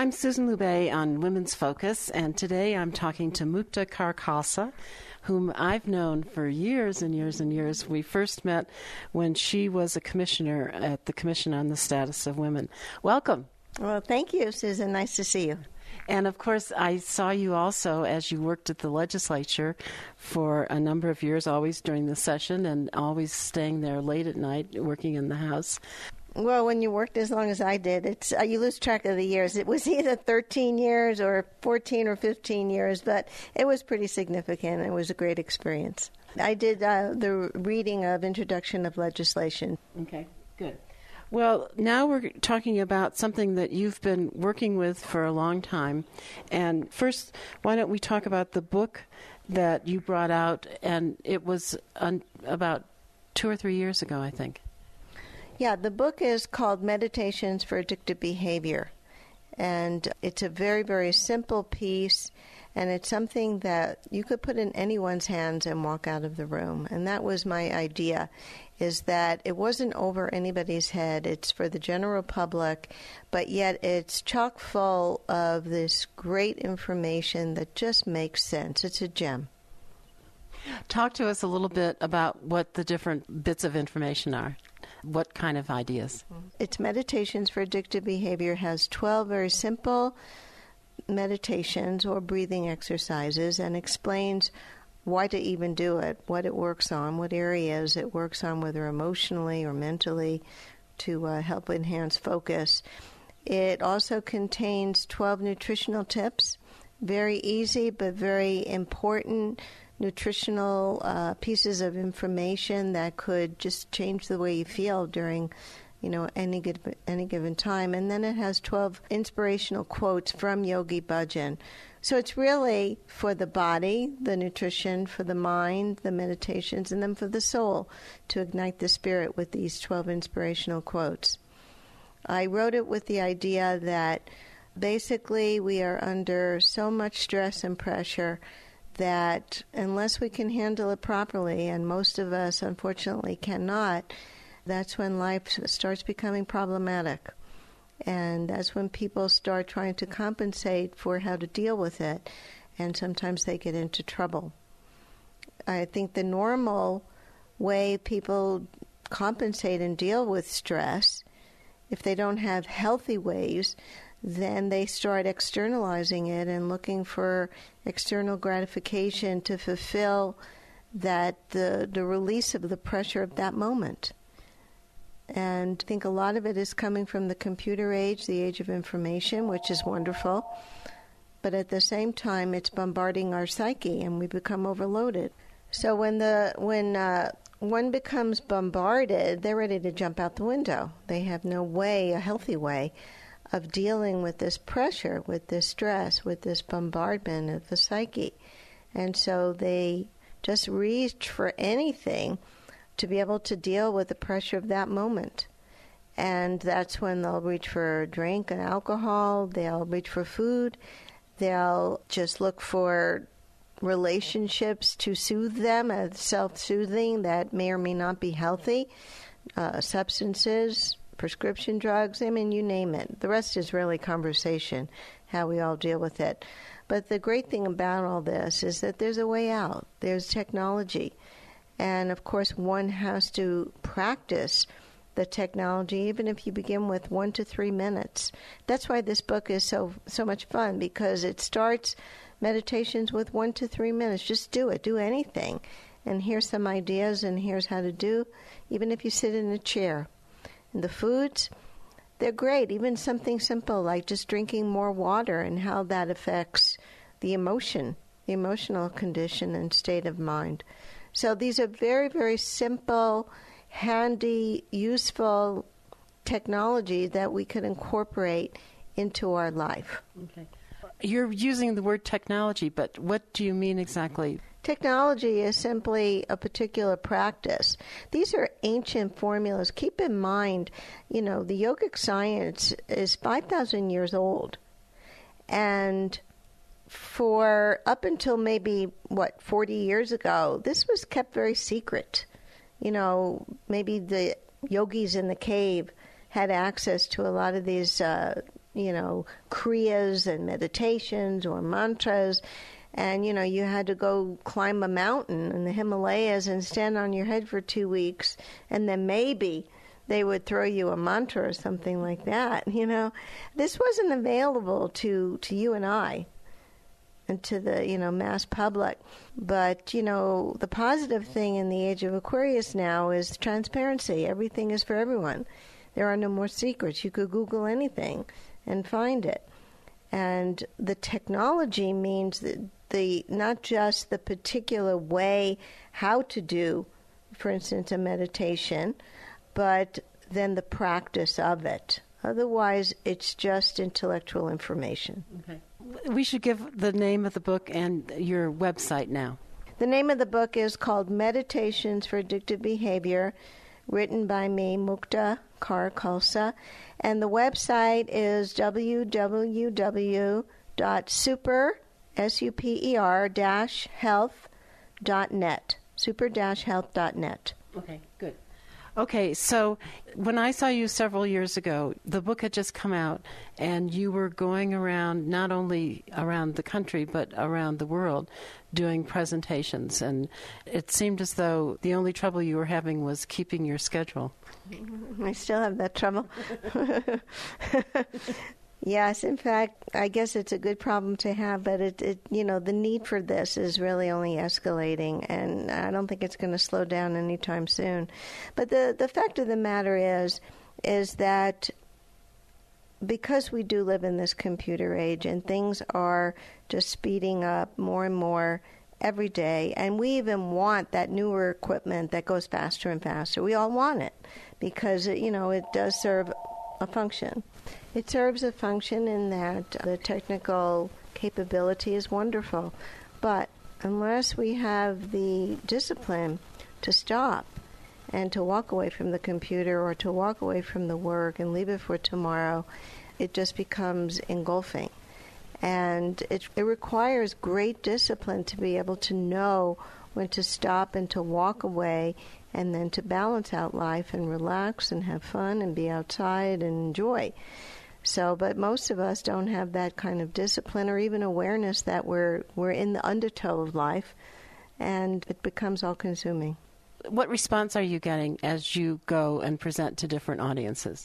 I'm Susan Lubay on Women's Focus, and today I'm talking to Mukta Karkasa, whom I've known for years and years and years. We first met when she was a commissioner at the Commission on the Status of Women. Welcome. Well, thank you, Susan. Nice to see you. And, of course, I saw you also as you worked at the legislature for a number of years, always during the session and always staying there late at night, working in the House. Well, when you worked as long as I did, you lose track of the years. It was either 13 years or 14 or 15 years, but it was pretty significant. It was a great experience. I did the reading of Introduction of Legislation. Okay, good. Well, now we're talking about something that you've been working with for a long time. And first, why don't we talk about the book that you brought out, and it was about 2 or 3 years ago, I think. Yeah, the book is called Meditations for Addictive Behavior, and it's a very, very simple piece, and it's something that you could put in anyone's hands and walk out of the room. And that was my idea, is that it wasn't over anybody's head. It's for the general public, but yet it's chock full of this great information that just makes sense. It's a gem. Talk to us a little bit about what the different bits of information are. What kind of ideas? It's Meditations for Addictive Behavior. It has 12 very simple meditations or breathing exercises and explains why to even do it, what it works on, what areas it works on, whether emotionally or mentally, to help enhance focus. It also contains 12 nutritional tips, very easy but very important nutritional pieces of information that could just change the way you feel during, any given time. And then it has 12 inspirational quotes from Yogi Bhajan. So it's really for the body, the nutrition, for the mind, the meditations, and then for the soul, to ignite the spirit with these 12 inspirational quotes. I wrote it with the idea that basically we are under so much stress and pressure that unless we can handle it properly, and most of us unfortunately cannot, that's when life starts becoming problematic. And that's when people start trying to compensate for how to deal with it, and sometimes they get into trouble. I think the normal way people compensate and deal with stress, if they don't have healthy ways, then they start externalizing it and looking for external gratification to fulfill that the release of the pressure of that moment. And I think a lot of it is coming from the computer age, the age of information, which is wonderful. But at the same time, it's bombarding our psyche, and we become overloaded. So when one becomes bombarded, they're ready to jump out the window. They have no way, a healthy way, of dealing with this pressure, with this stress, with this bombardment of the psyche. And so they just reach for anything to be able to deal with the pressure of that moment. And that's when they'll reach for drink and alcohol, they'll reach for food, they'll just look for relationships to soothe them, as self-soothing that may or may not be healthy, substances, prescription drugs, I mean, you name it. The rest is really conversation, how we all deal with it. But the great thing about all this is that there's a way out. There's technology. And, of course, one has to practice the technology, even if you begin with 1 to 3 minutes. That's why this book is so much fun, because it starts meditations with 1 to 3 minutes. Just do it. Do anything. And here's some ideas, and here's how to do, even if you sit in a chair. And the foods, they're great. Even something simple like just drinking more water and how that affects the emotional condition and state of mind. So these are very, very simple, handy, useful technology that we could incorporate into our life. Okay. You're using the word technology, but what do you mean exactly? Technology is simply a particular practice. These are ancient formulas. Keep in mind, the yogic science is 5,000 years old. And for up until maybe, 40 years ago, this was kept very secret. Maybe the yogis in the cave had access to a lot of these kriyas and meditations or mantras. And, you had to go climb a mountain in the Himalayas and stand on your head for 2 weeks, and then maybe they would throw you a mantra or something like that. This wasn't available to you and I and to the, mass public. But, the positive thing in the age of Aquarius now is transparency. Everything is for everyone. There are no more secrets. You could Google anything and find it. And the technology means that not just the particular way how to do, for instance, a meditation, but then the practice of it. Otherwise, it's just intellectual information. Okay. We should give the name of the book and your website now. The name of the book is called Meditations for Addictive Behavior, written by me, Mukta Kaur Khalsa, and the website is super-health.net, super-health.net. Okay, good. Okay, so when I saw you several years ago, the book had just come out, and you were going around, not only around the country, but around the world, doing presentations. And it seemed as though the only trouble you were having was keeping your schedule. I still have that trouble. Yes, in fact, I guess it's a good problem to have, but the need for this is really only escalating, and I don't think it's going to slow down anytime soon. But the fact of the matter is that because we do live in this computer age and things are just speeding up more and more every day, and we even want that newer equipment that goes faster and faster. We all want it because, it does serve a function. It serves a function in that the technical capability is wonderful, but unless we have the discipline to stop and to walk away from the computer or to walk away from the work and leave it for tomorrow, it just becomes engulfing. And it requires great discipline to be able to know when to stop and to walk away and then to balance out life and relax and have fun and be outside and enjoy. But most of us don't have that kind of discipline or even awareness that we're in the undertow of life, and it becomes all-consuming. What response are you getting as you go and present to different audiences?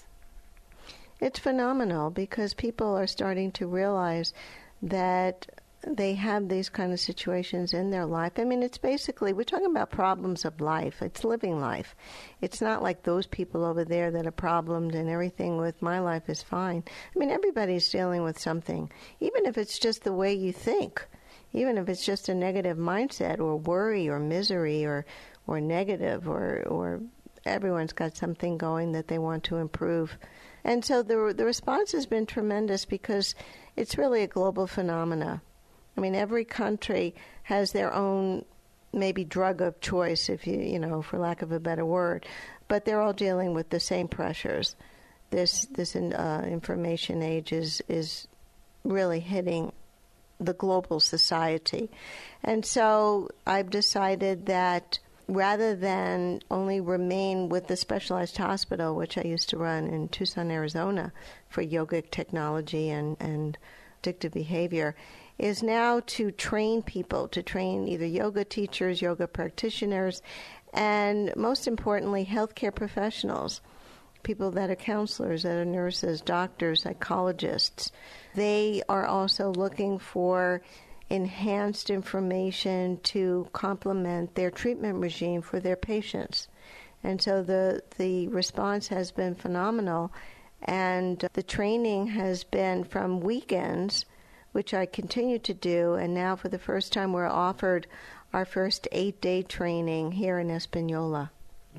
It's phenomenal because people are starting to realize that they have these kind of situations in their life. I mean, it's basically, we're talking about problems of life. It's living life. It's not like those people over there that are problemed and everything with my life is fine. I mean, everybody's dealing with something, even if it's just the way you think, even if it's just a negative mindset or worry or misery or negative or everyone's got something going that they want to improve. And so the response has been tremendous because it's really a global phenomena. I mean, every country has their own maybe drug of choice, if you for lack of a better word, but they're all dealing with the same pressures. This information age is really hitting the global society. And so I've decided that rather than only remain with the specialized hospital, which I used to run in Tucson, Arizona, for yogic technology and addictive behavior, is now to train people, to train either yoga teachers, yoga practitioners, and most importantly, healthcare professionals, people that are counselors, that are nurses, doctors, psychologists. They are also looking for enhanced information to complement their treatment regime for their patients. And so the response has been phenomenal, and the training has been from weekends, which I continue to do, and now for the first time we're offered our first 8-day training here in Espanola.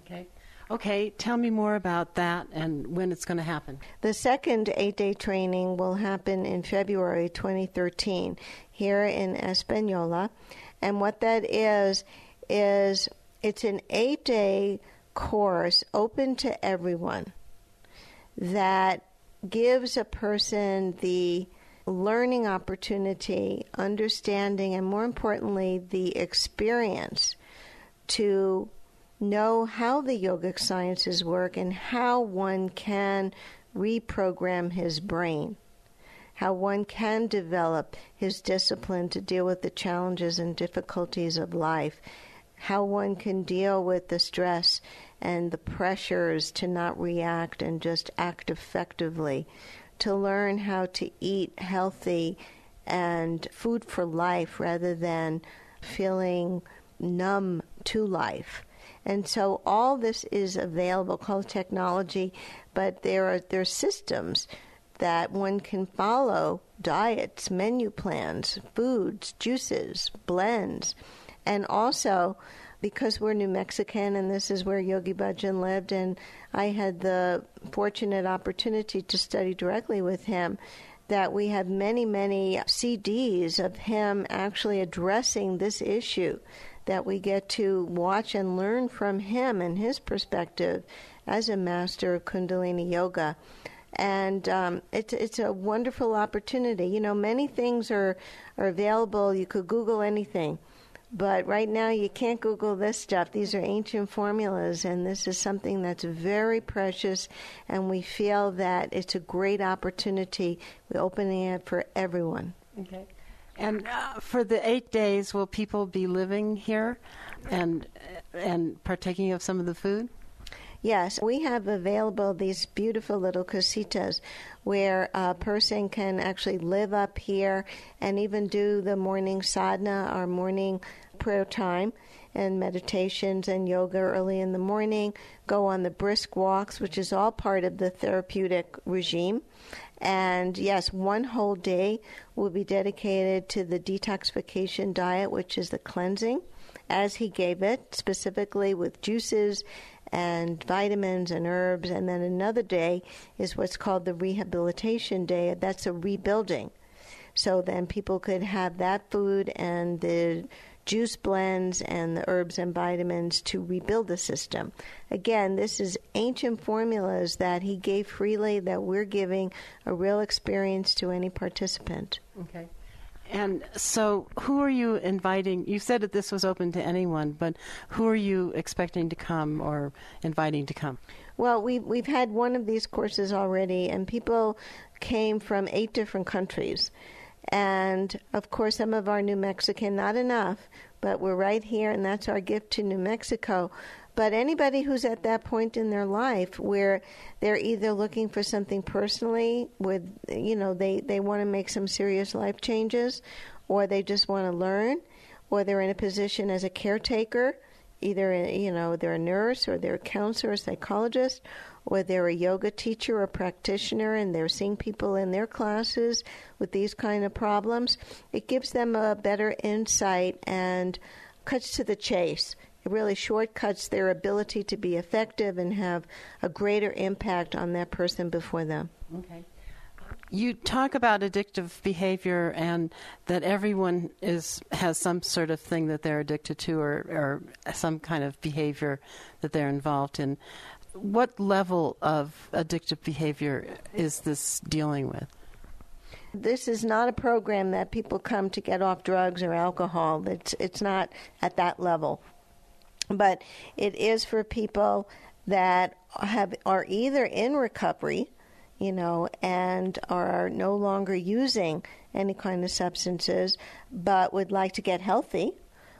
Okay, tell me more about that and when it's going to happen. The second 8-day training will happen in February 2013 here in Espanola, and what that is it's an 8-day course open to everyone that gives a person the learning opportunity, understanding, and more importantly, the experience to know how the yogic sciences work and how one can reprogram his brain. how one can develop his discipline to deal with the challenges and difficulties of life, how one can deal with the stress and the pressures to not react and just act effectively, to learn how to eat healthy and food for life rather than feeling numb to life. And so all this is available, called technology, but there are systems that one can follow, diets, menu plans, foods, juices, blends. And also, because we're New Mexican and this is where Yogi Bhajan lived, and I had the fortunate opportunity to study directly with him, that we have many, many CDs of him actually addressing this issue, that we get to watch and learn from him and his perspective as a master of Kundalini Yoga. And it's a wonderful opportunity. You know, many things are available. You could Google anything. But right now you can't Google this stuff. These are ancient formulas, and this is something that's very precious, and we feel that it's a great opportunity. We're opening it for everyone. Okay. And for the 8 days, will people be living here and partaking of some of the food? Yes, we have available these beautiful little casitas where a person can actually live up here and even do the morning sadhana, our morning prayer time, and meditations and yoga early in the morning, go on the brisk walks, which is all part of the therapeutic regime. And yes, one whole day will be dedicated to the detoxification diet, which is the cleansing, as he gave it, specifically with juices and vitamins and herbs. And then another day is what's called the rehabilitation day. That's a rebuilding. So then people could have that food and the juice blends and the herbs and vitamins to rebuild the system. Again, this is ancient formulas that he gave freely, that we're giving a real experience to any participant. Okay. And so who are you inviting? You said that this was open to anyone, but who are you expecting to come or inviting to come? Well, we've had one of these courses already, and people came from 8 different countries. And, of course, some of our New Mexican, not enough, but we're right here, and that's our gift to New Mexico. But anybody who's at that point in their life where they're either looking for something personally with, you know, they want to make some serious life changes, or they just want to learn, or they're in a position as a caretaker, either, you know, they're a nurse or they're a counselor or psychologist, or they're a yoga teacher or practitioner and they're seeing people in their classes with these kind of problems. It gives them a better insight and cuts to the chase. It really shortcuts their ability to be effective and have a greater impact on that person before them. Okay. You talk about addictive behavior and that everyone has some sort of thing that they're addicted to or some kind of behavior that they're involved in. What level of addictive behavior is this dealing with? This is not a program that people come to get off drugs or alcohol. It's not at that level. But it is for people that are either in recovery, you know, and are no longer using any kind of substances, but would like to get healthy,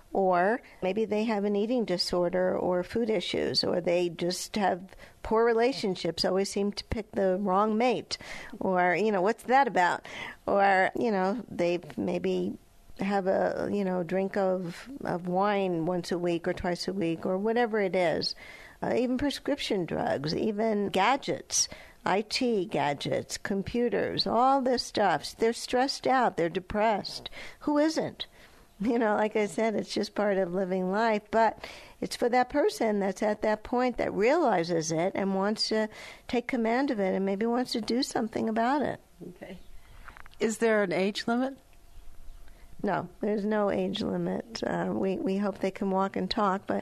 or maybe they have an eating disorder or food issues, or they just have poor relationships, always seem to pick the wrong mate, or, you know, what's that about? Or, you know, they maybe have a, you know, drink of wine once a week or twice a week, or whatever it is. Even prescription drugs, even gadgets, IT gadgets, computers, all this stuff. They're stressed out. They're depressed. Who isn't? You know, like I said, it's just part of living life. But it's for that person that's at that point that realizes it and wants to take command of it and maybe wants to do something about it. Okay. Is there an age limit? No, there's no age limit. We hope they can walk and talk, but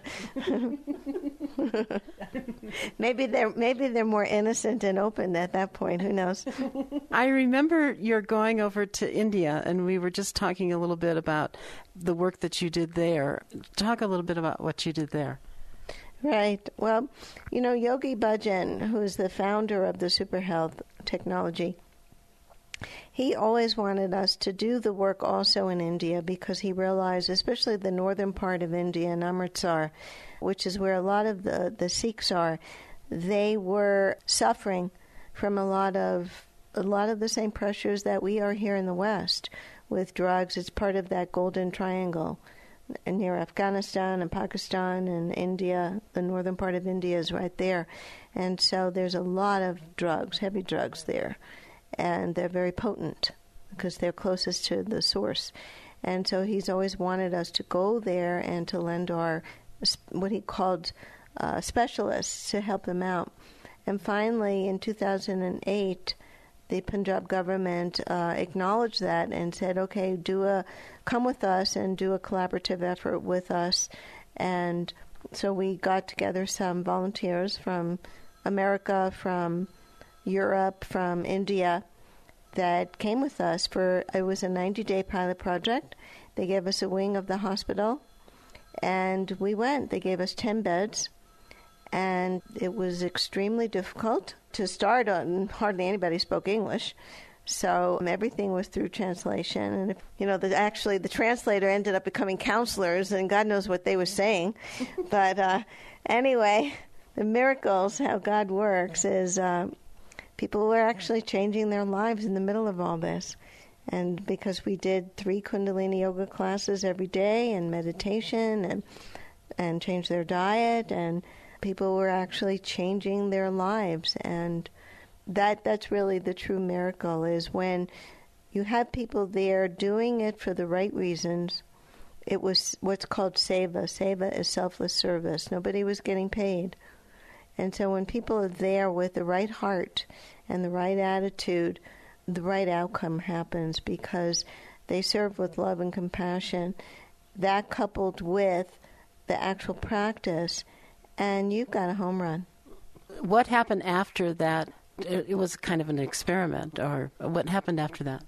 maybe they're more innocent and open at that point. Who knows? I remember you're going over to India, and we were just talking a little bit about the work that you did there. Talk a little bit about what you did there. Right. Well, you know, Yogi Bhajan, who is the founder of the Superhealth technology, He always wanted us to do the work also in India because he realized, especially the northern part of India in Amritsar, which is where a lot of the Sikhs are, they were suffering from a lot of the same pressures that we are here in the West with drugs. It's part of that golden triangle near Afghanistan and Pakistan and India. The northern part of India is right there. And so there's a lot of drugs, heavy drugs there. And they're very potent because they're closest to the source. And so he's always wanted us to go there and to lend our, what he called specialists to help them out. And finally, in 2008, the Punjab government acknowledged that and said, okay, come with us and do a collaborative effort with us. And so we got together some volunteers from America, from Europe, from India, that came with us it was a 90-day pilot project. They gave us a wing of the hospital, and we went. They gave us 10 beds, and it was extremely difficult to start on. Hardly anybody spoke English, so everything was through translation. And the translator ended up becoming counselors, and God knows what they were saying. But anyway, the miracles, how God works, is people were actually changing their lives in the middle of all this. And because we did 3 Kundalini yoga classes every day and meditation and changed their diet, and people were actually changing their lives. And that's really the true miracle, is when you have people there doing it for the right reasons. It was what's called seva. Seva is selfless service. Nobody was getting paid. And so when people are there with the right heart and the right attitude, the right outcome happens because they serve with love and compassion. That coupled with the actual practice, and you've got a home run. What happened after that? It was kind of an experiment, or what happened after that?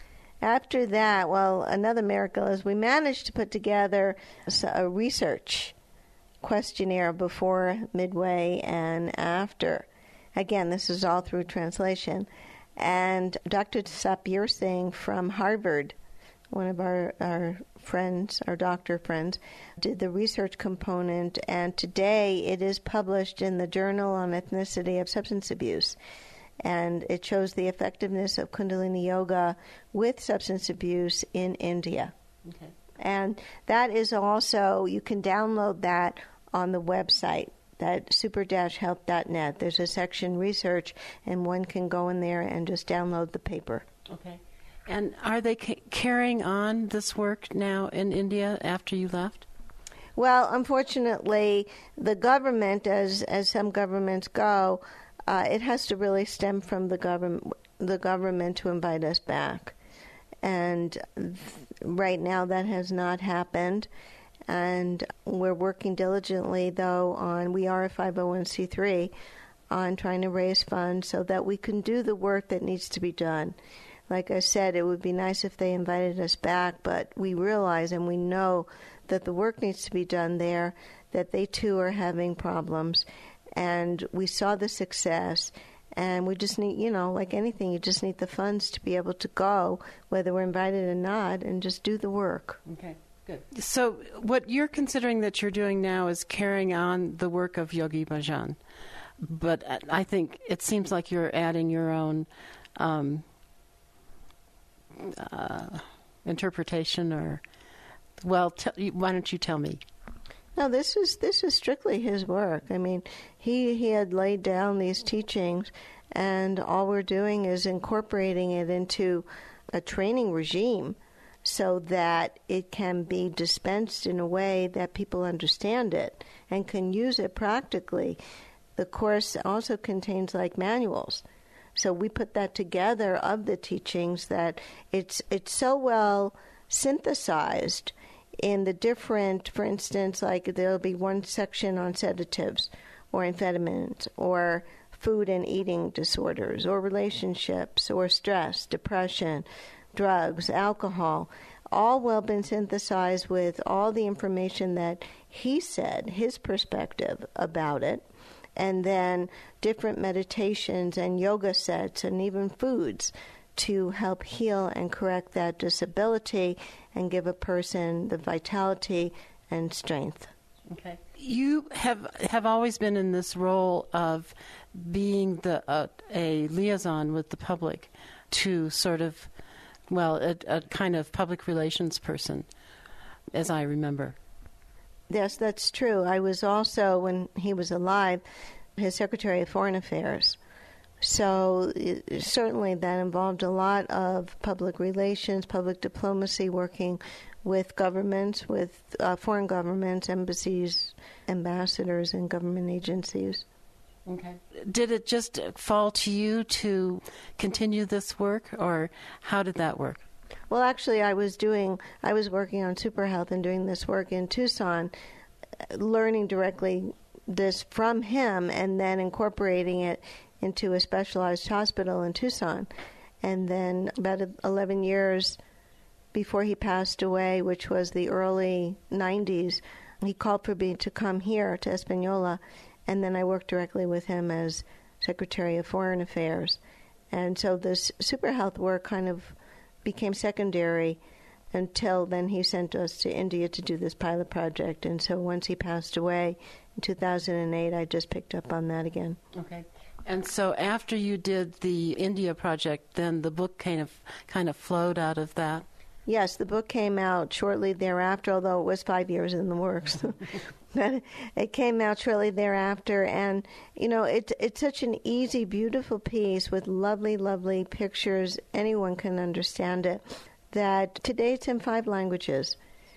After that, well, another miracle is we managed to put together a research questionnaire before, midway, and after. Again, this is all through translation. And Dr. Sapir Singh from Harvard, one of our friends, our doctor friends, did the research component, and today it is published in the Journal on Ethnicity of Substance Abuse. And it shows the effectiveness of Kundalini Yoga with substance abuse in India. Okay. And that is also, you can download that on the website, that super-health.net. There's a section research, and one can go in there and just download the paper. Okay. And are they carrying on this work now in India after you left? Well, unfortunately, the government, as some governments go, it has to really stem from the government to invite us back. And right now that has not happened. And we're working diligently, though, we are a 501c3, on trying to raise funds so that we can do the work that needs to be done. Like I said, it would be nice if they invited us back, but we realize and we know that the work needs to be done there, that they too are having problems. And we saw the success, and we just need, like anything, you just need the funds to be able to go, whether we're invited or not, and just do the work. Okay. Good. So what you're considering that you're doing now is carrying on the work of Yogi Bhajan. But I think it seems like you're adding your own interpretation, or, well, why don't you tell me? No, this is strictly his work. I mean, he had laid down these teachings, and all we're doing is incorporating it into a training regime so that it can be dispensed in a way that people understand it and can use it practically. The course also contains like manuals. So we put that together of the teachings that it's so well synthesized in the different, for instance, like there'll be one section on sedatives or amphetamines or food and eating disorders or relationships or stress, depression, drugs, alcohol, all well been synthesized with all the information that he said, his perspective about it, and then different meditations and yoga sets and even foods to help heal and correct that disability and give a person the vitality and strength. Okay. You have always been in this role of being a liaison with the public to sort of, a kind of public relations person, as I remember. Yes, that's true. I was also, when he was alive, his Secretary of Foreign Affairs. So certainly that involved a lot of public relations, public diplomacy, working with governments, with foreign governments, embassies, ambassadors, and government agencies. Okay. Did it just fall to you to continue this work, or how did that work? Well, actually, I was working on SuperHealth and doing this work in Tucson, learning directly this from him and then incorporating it into a specialized hospital in Tucson. And then about 11 years before he passed away, which was the early 90s, he called for me to come here to Espanola, and then I worked directly with him as Secretary of Foreign Affairs. And so this SuperHealth work kind of became secondary until then he sent us to India to do this pilot project. And so once he passed away in 2008, I just picked up on that again. Okay. And so after you did the India project, then the book kind of flowed out of that? Yes, the book came out shortly thereafter, although it was 5 years in the works. But it came out shortly thereafter, and, it's such an easy, beautiful piece with lovely, lovely pictures. Anyone can understand it, that today it's in 5 languages.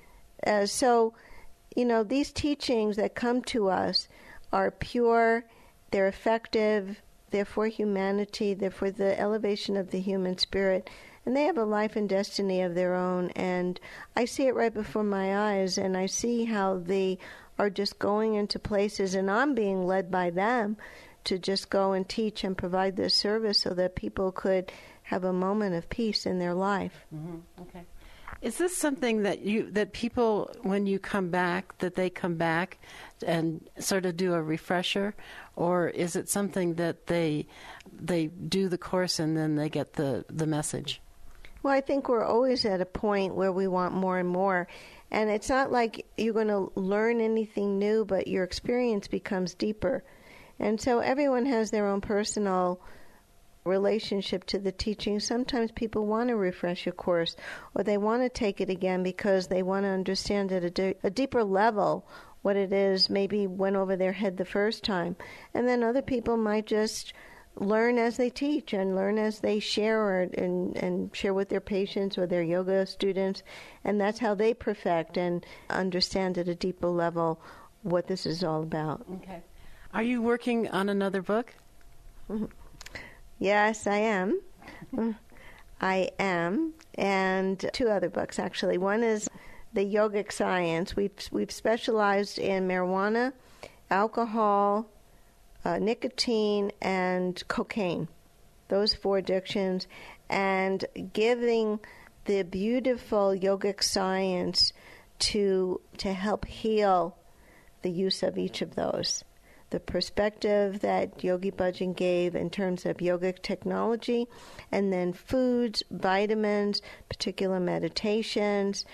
So, these teachings that come to us are pure, they're effective, they're for humanity, they're for the elevation of the human spirit, and they have a life and destiny of their own. And I see it right before my eyes, and I see how they are just going into places, and I'm being led by them to just go and teach and provide this service so that people could have a moment of peace in their life. Mm-hmm. Okay. Is this something that people, when you come back, that they come back and sort of do a refresher, or is it something that they do the course and then they get the message? Well, I think we're always at a point where we want more and more. And it's not like you're going to learn anything new, but your experience becomes deeper. And so everyone has their own personal relationship to the teaching. Sometimes people want to refresh a course, or they want to take it again because they want to understand at a deeper level what it is maybe went over their head the first time. And then other people might just learn as they teach and learn as they share and share with their patients or their yoga students. And that's how they perfect and understand at a deeper level what this is all about. Okay. Are you working on another book? Mm-hmm. Yes, I am. I am. And 2 other books, actually. One is The Yogic Science. We've specialized in marijuana, alcohol, nicotine, and cocaine, those 4 addictions, and giving the beautiful yogic science to help heal the use of each of those. The perspective that Yogi Bhajan gave in terms of yogic technology, and then foods, vitamins, particular meditations.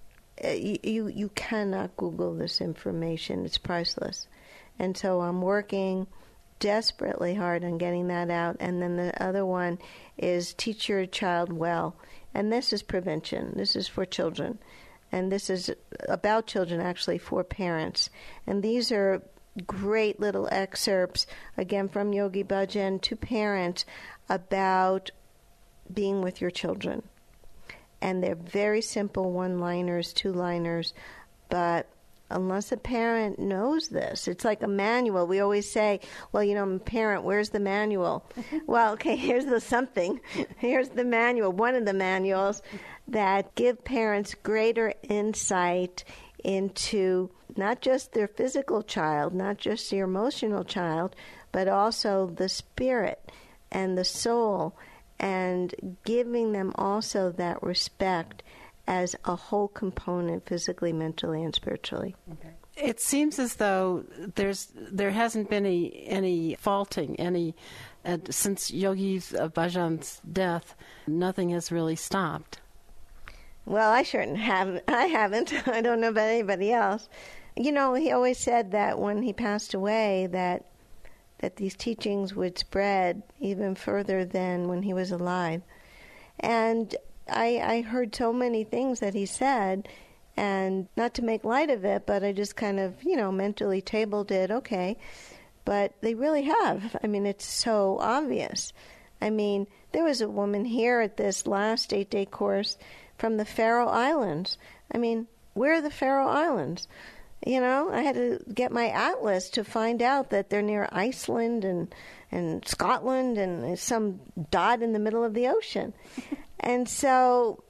You cannot Google this information. It's priceless. And so I'm working desperately hard on getting that out. And then the other one is Teach Your Child Well. And this is prevention. This is for children. And this is about children, actually, for parents. And these are great little excerpts, again, from Yogi Bhajan to parents about being with your children. And they're very simple one-liners, 2-liners, but unless a parent knows this, it's like a manual. We always say, well, I'm a parent, where's the manual? Well, okay, here's the something. Here's the manual, one of the manuals that give parents greater insight into not just their physical child, not just their emotional child, but also the spirit and the soul, and giving them also that respect as a whole component, physically, mentally, and spiritually. Okay. It seems as though there hasn't been any faulting, any And since Yogi Bhajan's death, nothing has really stopped. Well, I haven't. I don't know about anybody else. You know, he always said that when he passed away, that these teachings would spread even further than when he was alive. And I heard so many things that he said, and not to make light of it, but I just kind of, mentally tabled it, okay. But they really have. I mean, it's so obvious. I mean, there was a woman here at this last 8-day course from the Faroe Islands. I mean, where are the Faroe Islands? I had to get my atlas to find out that they're near Iceland and Scotland and some dot in the middle of the ocean. And so,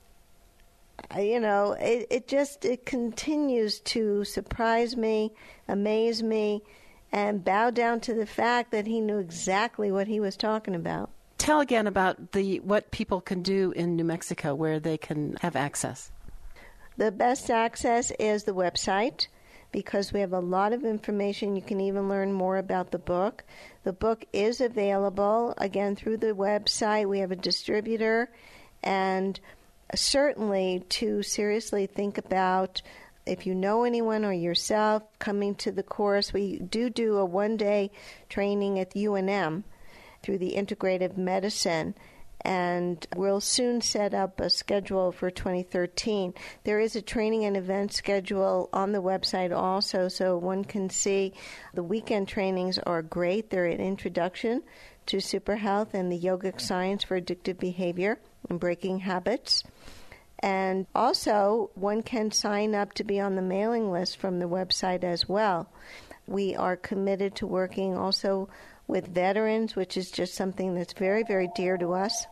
it continues to surprise me, amaze me, and bow down to the fact that he knew exactly what he was talking about. Tell again about what people can do in New Mexico where they can have access. The best access is the website, because we have a lot of information. You can even learn more about the book. The book is available, again, through the website. We have a distributor, and certainly to seriously think about, if you know anyone or yourself coming to the course. We do a one-day training at UNM through the integrative medicine, and we'll soon set up a schedule for 2013. There is a training and event schedule on the website also, so one can see the weekend trainings are great. They're an introduction to superhealth and the yogic science for addictive behavior and breaking habits. And also, one can sign up to be on the mailing list from the website as well. We are committed to working also with veterans, which is just something that's very, very dear to us.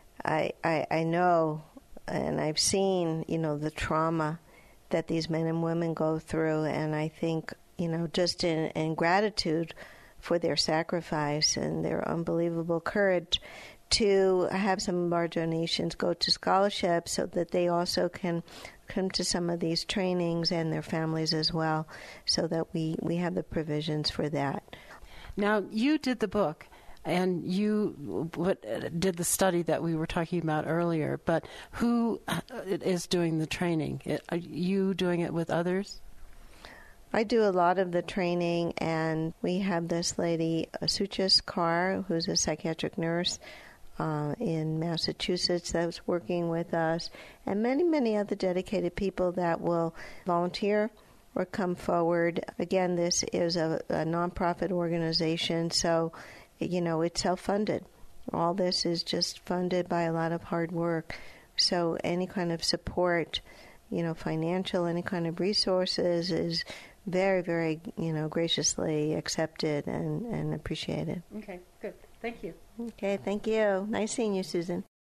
I know, and I've seen, the trauma that these men and women go through, and I think, just in gratitude for their sacrifice and their unbelievable courage, to have some of our donations go to scholarships so that they also can come to some of these trainings, and their families as well, so that we have the provisions for that. Now, you did the book, and you did the study that we were talking about earlier, but who is doing the training? Are you doing it with others? I do a lot of the training, and we have this lady, Suchis Carr, who's a psychiatric nurse in Massachusetts that's working with us, and many, many other dedicated people that will volunteer or come forward. Again, this is a nonprofit organization, so, it's self-funded. All this is just funded by a lot of hard work. So any kind of support, financial, any kind of resources is very, very, graciously accepted and appreciated. Okay, good. Thank you. Okay, thank you. Nice seeing you, Susan.